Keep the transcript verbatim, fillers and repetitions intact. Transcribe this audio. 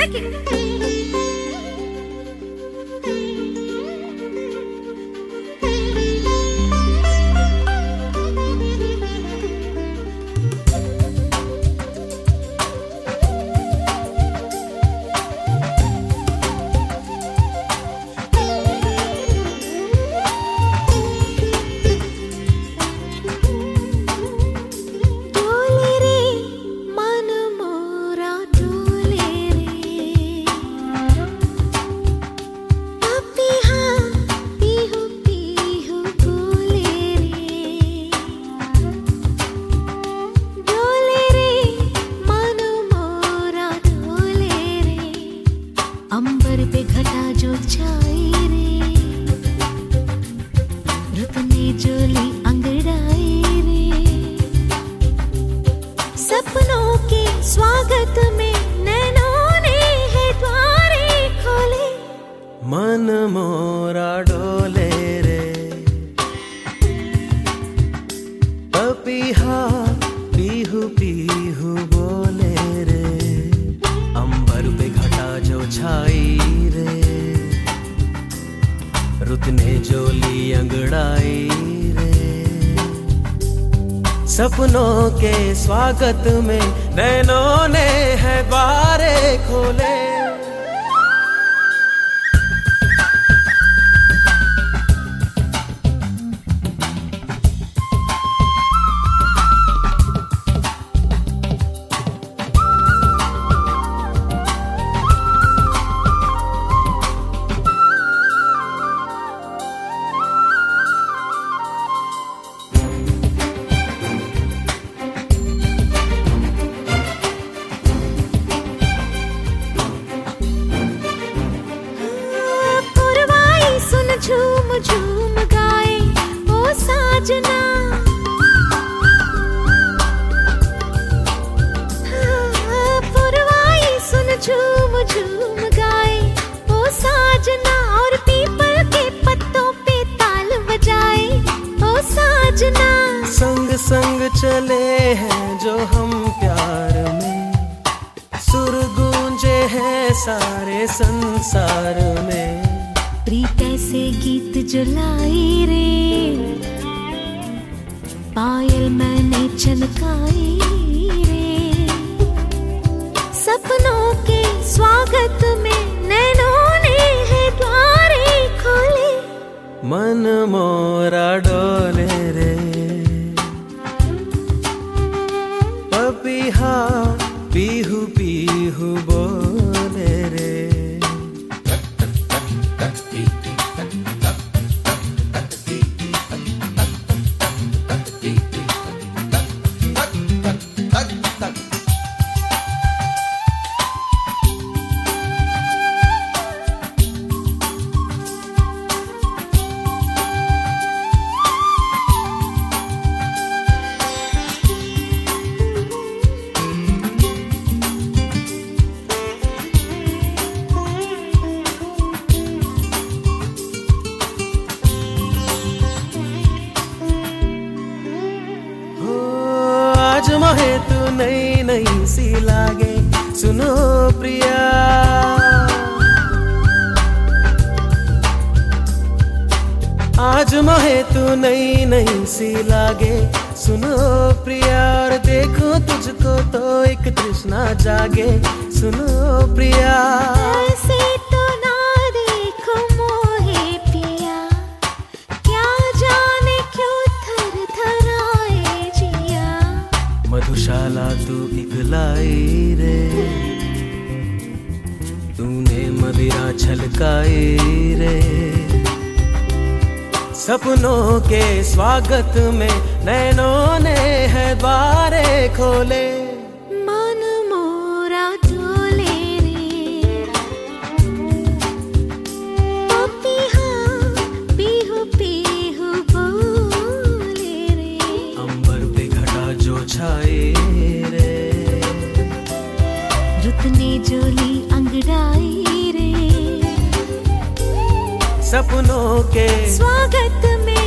अंबर पे घटा जो छाई रे, रुत ने जोली अंगड़ाई रे। सपनों के स्वागत में नैनों ने है द्वारे खोले, मन मोरा डोले रे। पपीहा पीहू पीहू बोले रे, अंबर पे घटा जो छाई रे, रुत ने जोली अंगड़ाई रे। सपनों के स्वागत में नैनों ने है द्वारे खोले। झूम झूम गाए ओ साजना, पुरवाई सुन झूम झूम गाए ओ साजना, और पीपल के पत्तों पे ताल बजाए ओ साजना। संग संग चले हैं जो हम प्यार में, सुर गूंजे हैं सारे संसार में। प्रीत ऐसे गीत जुलाई रे, पायल मैंने छनकाई रे। सपनों के स्वागत में नैनों ने है द्वारे खोले, मन मोरा डोले रे। पपीहा पीहू पीहू बोले रे। आज मोहे तू नई नई सी लागे, सुनो प्रिया। आज मोहे तू नई नई सी लागे, सुनो प्रिया। और देखो तुझको तो एक तृष्णा जागे, सुनो प्रिया। ऐसे तो ना देखो मोहे पिया, क्या जाने क्यों थर थराए जिया। मधुशाला तू इकलाई रे, तूने मदिरा छलकाई रे। सपनों के स्वागत में नैनों ने है द्वारे खोले, मन मोरा डोले रे। पपीहा पीहू पीहू बोले रे, अंबर पे घटा जो छाए रे। रुत ने जोली अंगड़ाई रे। सपनों के स्वागत में